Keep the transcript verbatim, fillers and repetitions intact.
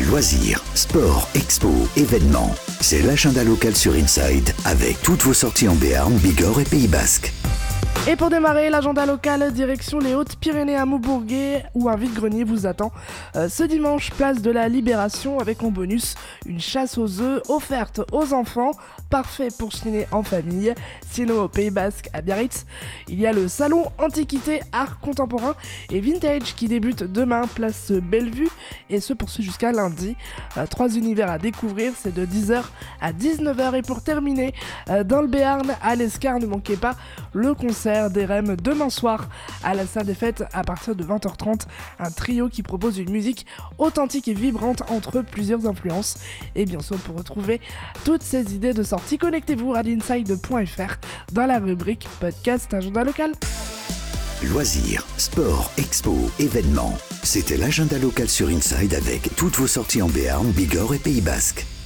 Loisirs, sport, expo, événements. C'est l'agenda local sur Inside avec toutes vos sorties en Béarn, Bigorre et Pays Basque. Et pour démarrer, l'agenda local, direction les Hautes-Pyrénées à Maubourguet, où un vide-grenier vous attend. Euh, ce dimanche, place de la Libération, avec en bonus une chasse aux œufs offerte aux enfants, parfait pour chiner en famille. Sinon, au Pays Basque, à Biarritz, il y a le salon Antiquité, Art Contemporain et Vintage qui débute demain, place Bellevue, et se poursuit jusqu'à lundi. Euh, trois univers à découvrir, c'est de dix heures à dix-neuf heures. Et pour terminer, euh, dans le Béarn, à l'Escar, ne manquez pas le concert des R E M demain soir à la salle des fêtes à partir de vingt heures trente, un trio qui propose une musique authentique et vibrante entre plusieurs influences. Et bien sûr, pour retrouver toutes ces idées de sortie, connectez-vous à l'inside point f r dans la rubrique podcast agenda local. Loisirs, sport, expo, événements. C'était l'agenda local sur Inside avec toutes vos sorties en Béarn, Bigorre et Pays Basque.